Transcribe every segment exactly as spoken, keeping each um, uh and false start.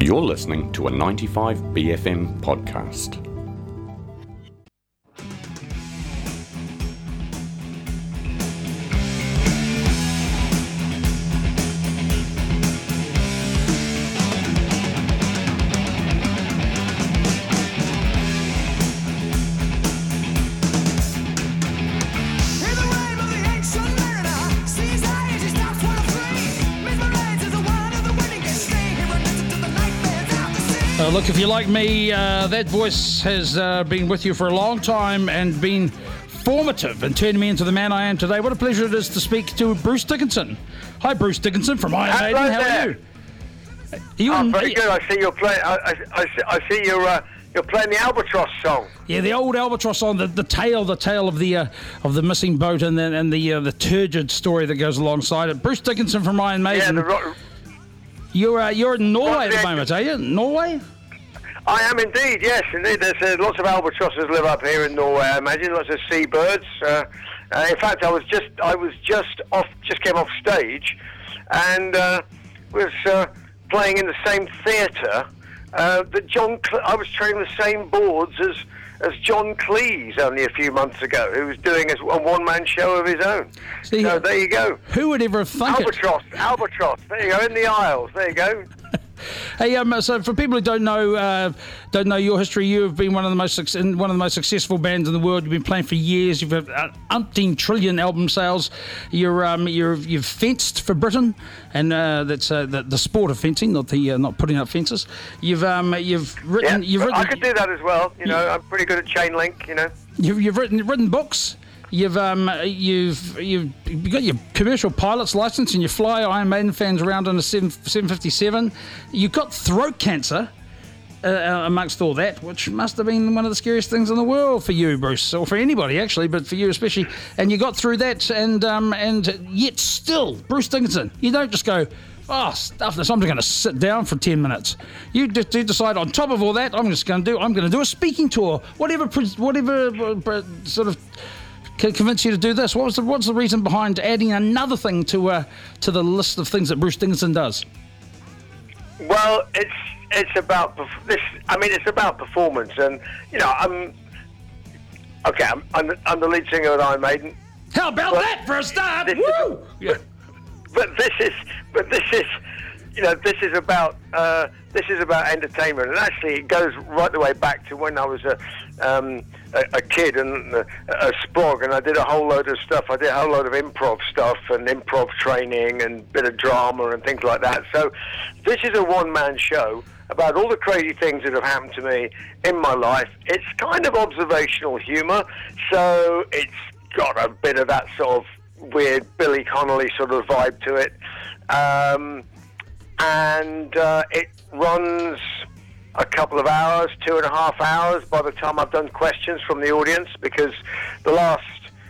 You're listening to a ninety-five B F M podcast. Uh, look, if you're like me, uh, that voice has uh, been with you for a long time and been formative and turned me into the man I am today. What a pleasure it is to speak to Bruce Dickinson. Hi, Bruce Dickinson from Iron Maiden. Hello How there. are you? Are you Oh, in- very good. I see you're playing. I, I, I see, I see you're uh, you're playing the Albatross song. Yeah, the old Albatross song, the, the tale, the tale of the uh, of the missing boat and the and the uh, the turgid story that goes alongside it. Bruce Dickinson from Iron Yeah, Maiden. the rock. You're uh, you're in Norway at the Rock- moment, are you? Norway? I am indeed. Yes, indeed. There's uh, lots of albatrosses live up here in Norway. I imagine lots of seabirds. Uh, uh, in fact, I was just I was just off, just came off stage, and uh, was uh, playing in the same theatre uh, that John. Cle- I was training the same boards as as John Cleese only a few months ago, who was doing a, a one-man show of his own. See, so there you go. Who would ever think it? Albatross, Albatross. There you go, in the Isles. There you go. Hey, um, so for people who don't know uh, don't know your history, you have been one of the most suc- in one of the most successful bands in the world. You've been playing for years. You've had uh, umpteen trillion album sales. You're um, you're you've fenced for Britain, and uh, that's uh, the, the sport of fencing, not the uh, not putting up fences. You've um, you've written Yeah, you've written I could do that as well. You know, I'm pretty good at chain link. You know. You've, you've written written books. You've um you've you've you got your commercial pilot's license and you fly Iron Maiden fans around on a seven fifty-seven. You've got throat cancer uh, amongst all that, which must have been one of the scariest things in the world for you, Bruce, or for anybody actually, but for you especially. And you got through that, and um and yet still, Bruce Dickinson, you don't just go, oh, stuff this, I'm just going to sit down for ten minutes. You just you decide, on top of all that, I'm just going to do I'm going to do a speaking tour, whatever whatever uh, sort of can convince you to do this. What was the what's the reason behind adding another thing to uh, to the list of things that Bruce Dickinson does? Well, it's it's about perf- this. I mean, it's about performance, and you know, I'm okay. I'm, I'm, the, I'm the lead singer of Iron Maiden. How about But that for a start? this Woo! is- Yeah. But this is, but this is, you know, this is about uh, this is about entertainment, and actually, it goes right the way back to when I was a um, a, a kid and a, a sprog, and I did a whole load of stuff. I did a whole load of improv stuff and improv training and a bit of drama and things like that. So, this is a one-man show about all the crazy things that have happened to me in my life. It's kind of observational humour, so it's got a bit of that sort of weird Billy Connolly sort of vibe to it. Um, and uh, it runs a couple of hours, two and a half hours by the time I've done questions from the audience, because the last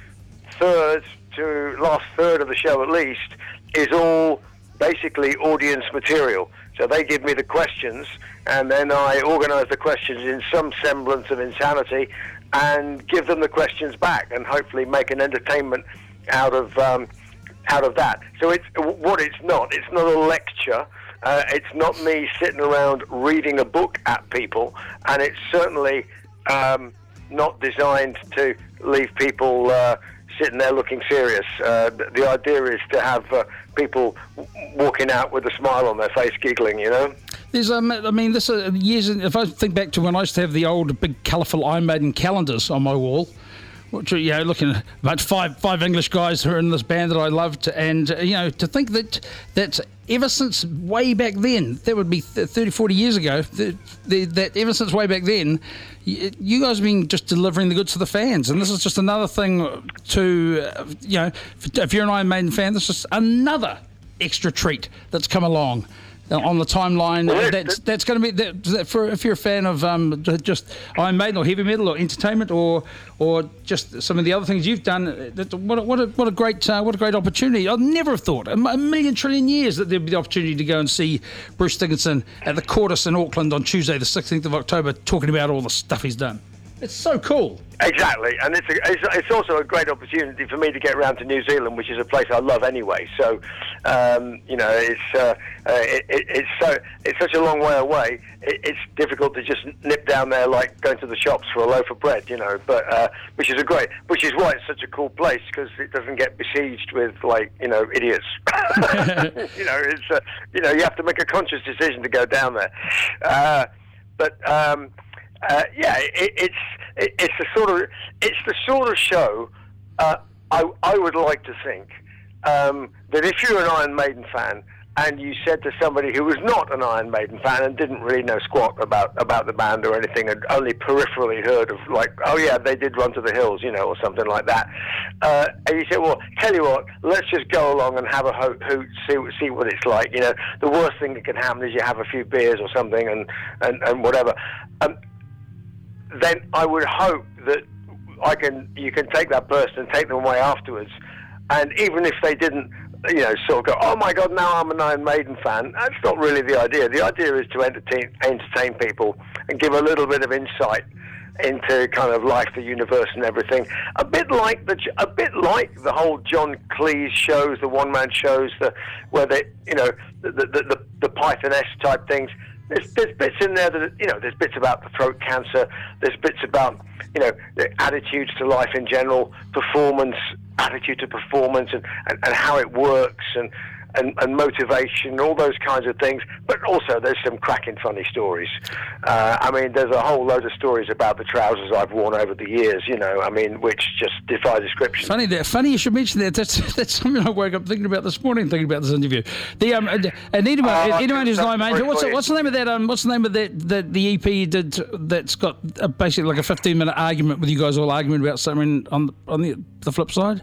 third to last third of the show at least is all basically audience material. So they give me the questions, and then I organise the questions in some semblance of insanity and give them the questions back, and hopefully make an entertainment out of um, out of that. So it's what it's not. It's not a lecture. Uh, it's not me sitting around reading a book at people, and it's certainly um, not designed to leave people uh, sitting there looking serious. Uh, the, the idea is to have uh, people w- walking out with a smile on their face, giggling, you know? There's, um, I mean, this uh, years. If I think back to when I used to have the old big colourful Iron Maiden calendars on my wall, which are, you know, looking at about five five English guys who are in this band that I loved, and uh, you know, to think that that ever since way back then, that would be thirty, forty years ago, that, that ever since way back then, you guys have been just delivering the goods to the fans, and this is just another thing to, uh, you know, if you're an Iron Maiden fan, this is another extra treat that's come along on the timeline. Well, that's that's going to be that, that for if you're a fan of um, just Iron Maiden or heavy metal or entertainment or or just some of the other things you've done. That, what a, what a, what a great uh, what a great opportunity! I'd never have thought a million trillion years that there'd be the opportunity to go and see Bruce Dickinson at the Cordis in Auckland on Tuesday, the sixteenth of October, talking about all the stuff he's done. It's so cool. Exactly, and it's, a, it's it's also a great opportunity for me to get around to New Zealand, which is a place I love anyway. So, um, you know, it's uh, uh, it, it, it's so it's such a long way away. It, it's difficult to just nip down there like going to the shops for a loaf of bread, you know. But uh, which is a great, which is why it's such a cool place, because it doesn't get besieged with like you know idiots. you know, it's uh, you know you have to make a conscious decision to go down there. Uh, but um, uh, yeah, it, it's it, it's the sort of it's the sort of show uh, I I would like to think um, that if you're an Iron Maiden fan and you said to somebody who was not an Iron Maiden fan and didn't really know squat about about the band or anything, and only peripherally heard of like, oh yeah, they did Run to the Hills, you know, or something like that, uh, and you said, well, tell you what, let's just go along and have a hoot, hoot see see what it's like. You know, the worst thing that can happen is you have a few beers or something and and, and whatever. Um, then I would hope that I can you can take that person and take them away afterwards, and even if they didn't, you know, sort of go, oh my God, now I'm an Iron Maiden fan. That's not really the idea. The idea is to entertain entertain people and give a little bit of insight into kind of life, the universe, and everything. A bit like the a bit like the whole John Cleese shows, the one man shows, the where they, you know, the the the, the Python-esque type things. There's, there's bits in there that, you know, there's bits about the throat cancer, there's bits about, you know, the attitudes to life in general, performance, attitude to performance, and, and, and how it works, and, and, and motivation, all those kinds of things. But also there's some cracking funny stories. Uh, I mean, there's a whole load of stories about the trousers I've worn over the years, you know, I mean, which just defy description. Funny that. Funny you should mention that. That's that's something I woke up thinking about this morning, thinking about this interview. The um, and anyone, uh, anyone who's not made, what's the, you. what's the name of that? Um, what's the name of that? That the E P you did that's got a, basically like a fifteen minute argument with you guys all arguing about something on the, on the the flip side.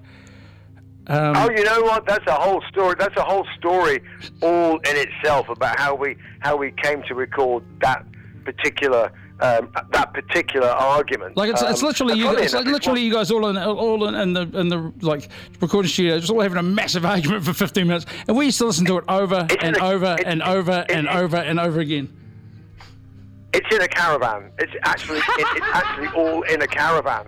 Um, oh, you know what? That's a whole story. That's a whole story, all in itself, about how we how we came to record that particular um, that particular argument. Like it's, um, it's literally you. It's like literally you guys all in all in, in the in the like recording studio, just all having a massive argument for fifteen minutes, and we used to listen to it over and a, over and over and over and over again. It's in a caravan. It's actually it, it's actually all in a caravan.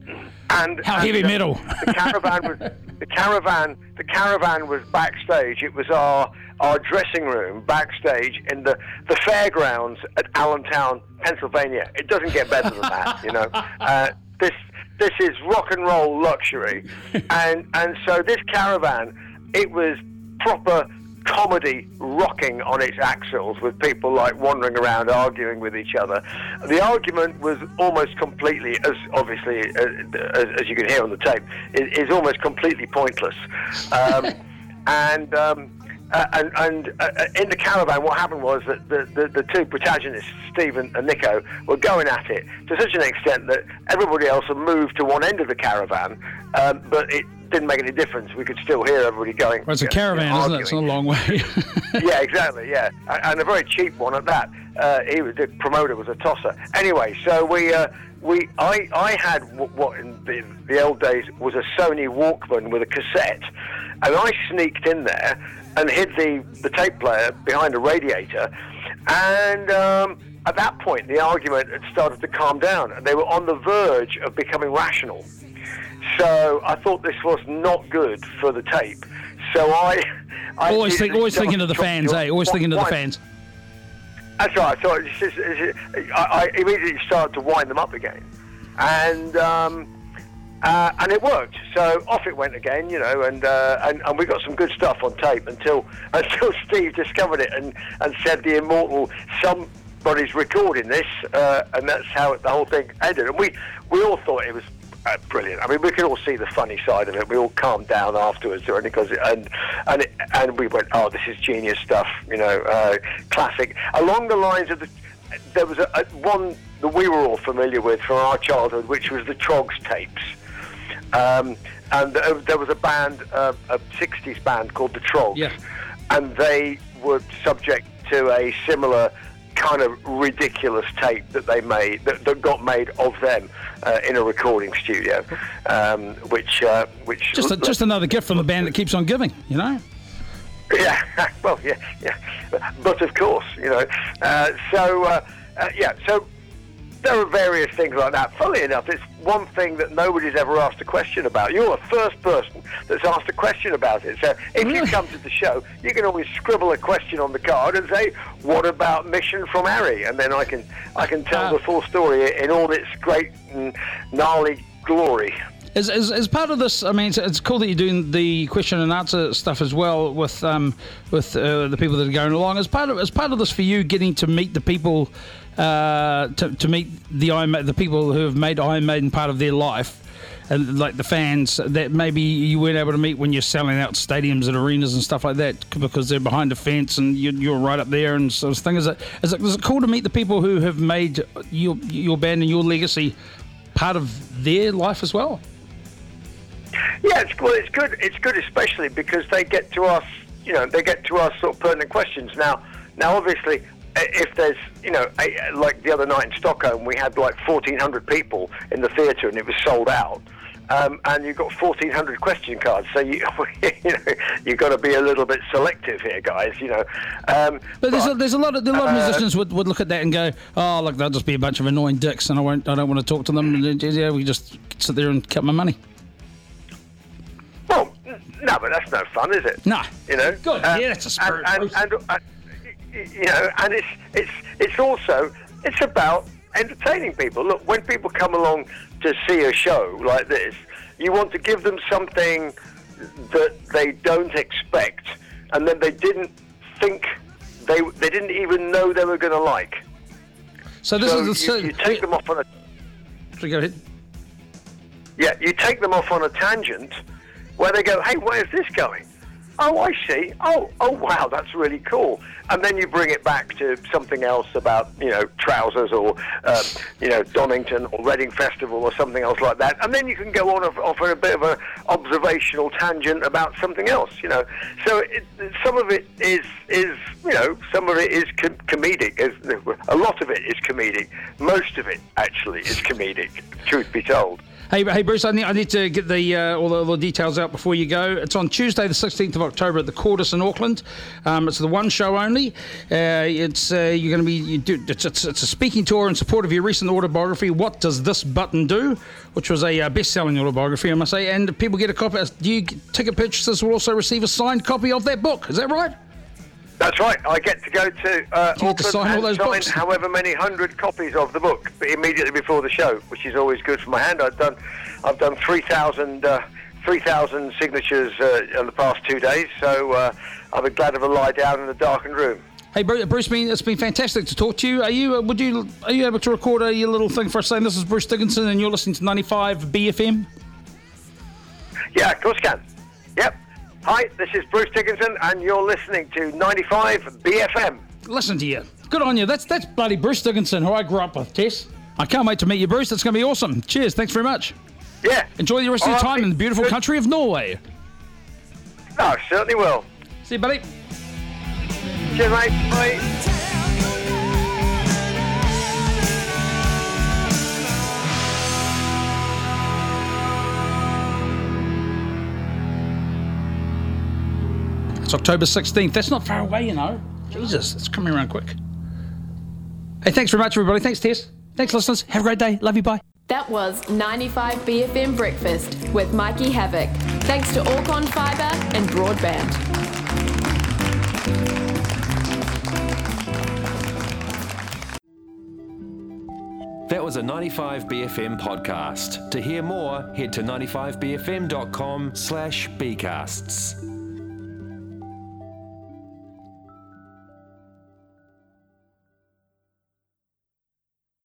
And how and, heavy uh, metal. the caravan was the caravan. The caravan was backstage. It was our our dressing room backstage in the, the fairgrounds at Allentown, Pennsylvania. It doesn't get better than that, you know. Uh, this this is rock and roll luxury, and and so this caravan, it was proper comedy rocking on its axles, with people like wandering around arguing with each other. The argument was almost completely, as obviously uh, as, as you can hear on the tape, is, is almost completely pointless. Um, and um, uh, and, and uh, in the caravan, what happened was that the, the, the two protagonists, Steve and, and Nico, were going at it to such an extent that everybody else had moved to one end of the caravan, um, but it didn't make any difference. We could still hear everybody going. Well, it's a you know, caravan, isn't it? It's not a long way. Yeah, exactly. Yeah, and a very cheap one at that. Uh, he was, the promoter was a tosser. Anyway, so we, uh, we, I, I had w- what in the, the old days was a Sony Walkman with a cassette, and I sneaked in there and hid the, the tape player behind a radiator, and um, at that point the argument had started to calm down, and they were on the verge of becoming rational. So I thought this was not good for the tape. So I, I always did, think, always you know, thinking of the fans, eh? Always thinking of the fans. That's right. So it's just, it's just, I, I immediately started to wind them up again, and um, uh, and it worked. So off it went again, you know, and uh, and and we got some good stuff on tape until until Steve discovered it and and said the immortal somebody's recording this, uh, and that's how it, the whole thing ended. And we we all thought it was. Uh, brilliant. I mean, we could all see the funny side of it. We all calmed down afterwards, or because and and it, and we went, oh, this is genius stuff, you know, uh, classic. Along the lines of the, there was a, a one that we were all familiar with from our childhood, which was the Troggs tapes, um, and uh, there was a band, uh, a sixties band called the Troggs, yeah. and they were subject to a similar kind of ridiculous tape that they made, that, that got made of them uh, in a recording studio, um, which uh, which just a, just another gift from the band that keeps on giving, you know. Yeah, well, yeah, yeah, but of course, you know. Uh, so uh, uh, yeah, so there are various things like that. Funnily enough, it's one thing that nobody's ever asked a question about. You're the first person that's asked a question about it. So if Really? you come to the show, you can always scribble a question on the card and say, "What about Mission from Harry?" And then I can I can tell Uh, the full story in all its great and gnarly glory. As, as, as part of this, I mean, it's, it's cool that you're doing the question and answer stuff as well with um, with uh, the people that are going along. As part of as part of this for you, getting to meet the people, uh, to, to meet the Iron Ma- the people who have made Iron Maiden part of their life, and like the fans that maybe you weren't able to meet when you're selling out stadiums and arenas and stuff like that because they're behind a fence and you're, you're right up there and sort of thing. Is it, is it is it cool to meet the people who have made your your band and your legacy part of their life as well? Yeah, it's well, it's good. It's good, especially because they get to ask, you know, they get to ask sort of pertinent questions. Now, now, obviously, if there's, you know, a, like the other night in Stockholm, we had like fourteen hundred people in the theatre, and it was sold out. Um, and you've got fourteen hundred question cards, so you, you know, you've got to be a little bit selective here, guys. You know, um, But there's, but, a, there's a lot of a lot of uh, musicians would, would look at that and go, oh, look, they'll just be a bunch of annoying dicks, and I won't, I don't want to talk to them. And yeah, we just sit there and cut my money. Well, no, but that's no fun, is it? No. You know. Good. Yeah, that's a spirit, And, Bruce. and, and, uh, you know, and it's it's it's also it's about entertaining people. Look, when people come along to see a show like this, you want to give them something that they don't expect, and then they didn't think they they didn't even know they were going to like. So this So is the you, certain. you take them off on a Go ahead. yeah, you take them off on a tangent where they go, "Hey, where's this going? Oh, I see. Oh, oh, wow, that's really cool." And then you bring it back to something else about, you know, trousers or, uh, you know, Donington or Reading Festival or something else like that. And then you can go on off, off a bit of an observational tangent about something else, you know. So it, some of it is, is, you know, some of it is com- comedic. Is, a lot of it is comedic. Most of it, actually, is comedic, truth be told. Hey, hey, Bruce, I need, I need to get the, uh, all the all the details out before you go. It's on Tuesday, the sixteenth of October at the Cordis in Auckland. Um, it's the one show only. Uh, it's uh, you're going to be you do it's, it's, it's a speaking tour in support of your recent autobiography, What Does This Button Do?, which was a uh, best-selling autobiography, I must say. And people get a copy. Do you ticket purchasers will also receive a signed copy of that book? Is that right? That's right. I get to go to uh, You get to sign all and those sign books. however many hundred copies of the book immediately before the show, which is always good for my hand. I've done, I've done three thousand uh, three thousand signatures uh, in the past two days, so uh, I'll be glad of a lie down in a darkened room. Hey, Bruce, Bruce, it's been fantastic to talk to you. Are you, uh, would you, are you able to record a your little thing for us saying this is Bruce Dickinson and you're listening to ninety-five B F M? Yeah, of course I can. Yep. Hi, this is Bruce Dickinson, and you're listening to ninety-five B F M. Listen to you. Good on you. That's that's bloody Bruce Dickinson, who I grew up with, Tess. I can't wait to meet you, Bruce. That's going to be awesome. Cheers. Thanks very much. Yeah. Enjoy the rest of your All time right. in the beautiful Good. country of Norway. No, I certainly will. See you, buddy. Cheers, mate. Bye. It's October sixteenth. That's not far away, you know. Jesus, it's coming around quick. Hey, thanks very much, everybody. Thanks, Tess. Thanks, listeners. Have a great day. Love you. Bye. That was ninety-five B F M Breakfast with Mikey Havoc. Thanks to Orcon Fibre and Broadband. That was a ninety-five B F M podcast. To hear more, head to ninety-five b f m dot com slash bcasts.